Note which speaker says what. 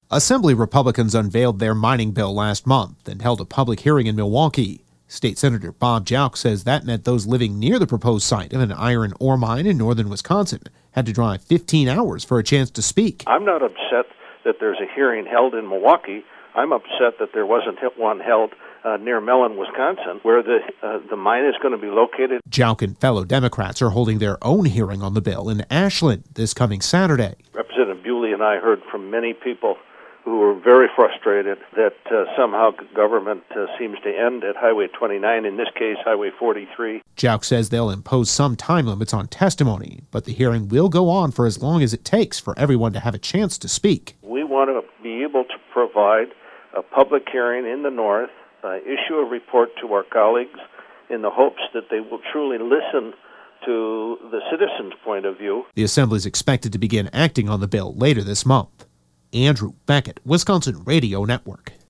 Speaker 1: Assembly Republicans unveiled their mining bill last month and held a public hearing in Milwaukee. State Senator Bob Jauch says that meant those living near the proposed site of an iron ore mine in northern Wisconsin had to drive 15 hours for a chance to speak.
Speaker 2: I'm not upset that there's a hearing held in Milwaukee. I'm upset that there wasn't one held near Mellon, Wisconsin, where the mine is going to be located.
Speaker 1: Jauch and fellow Democrats are holding their own hearing on the bill in Ashland this coming Saturday.
Speaker 2: Representative Bewley and I heard from many people who were very frustrated that somehow government seems to end at Highway 29, in this case Highway 43.
Speaker 1: Jauch says they'll impose some time limits on testimony, but the hearing will go on for as long as it takes for everyone to have a chance to speak.
Speaker 2: We want to be able to provide a public hearing in the North, issue a report to our colleagues in the hopes that they will truly listen to the citizens' point of view.
Speaker 1: The Assembly is expected to begin acting on the bill later this month. Andrew Beckett, Wisconsin Radio Network.